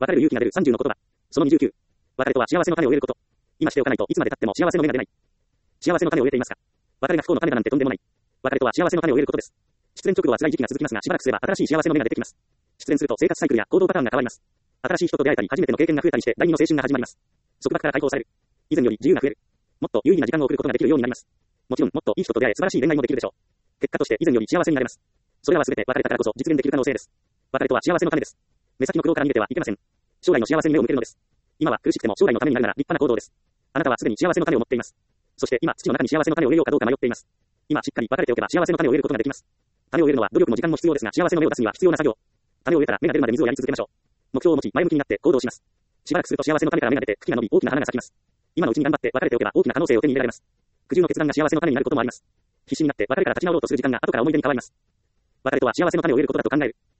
別れる勇気が出る30の言葉。その29。別れとは幸せの種を植えること。今しておかないといつまで経っても幸せの芽が出ない。幸せの種を植えていますか？別れが不幸の種だなんてとんでもない。別れとは幸せの種を植えることです。失恋直後は辛い時期が続きますが、しばらくすれば新しい幸せの芽が出てきます。失恋すると生活サイクルや行動パターンが変わります。新しい人と出会えたり、初めての経験が増えたりして、第二の青春が始まります。束縛から解放される。以前より自由が増える。もっと有意義な時間を送ることができるようになります。もちろん、もっといい人と出会え、素晴らしい恋愛もできるでしょう。結果として以前より幸せになれます。それらは全て別れたからこそ実現できる可能性です。別れとは幸せの種です。目先の苦労から逃げてはいけません。将来の幸せに目を向けるのです。今は苦しくても将来のためになるなら立派な行動です。あなたはすでに幸せの種を持っています。そして今、土の中に幸せの種を植えようかどうか迷っています。今しっかり別れておけば幸せの種を植えることができます。種を植えるのは努力も時間も必要ですが、幸せの芽を出すには必要な作業。種を植えたら芽が出るまで水をやり続けましょう。目標を持ち前向きになって行動します。しばらくすると幸せの種から芽が出て茎が伸び大きな花が咲きます。今のうちに頑張って別れておけば大きな可能性を手に入れられます。苦渋の決断が幸せの種になることもあります。必死になって別れから立ち直ろうとする時間が後から思い出に変わります。別れとは幸せの種を植えることだと考える。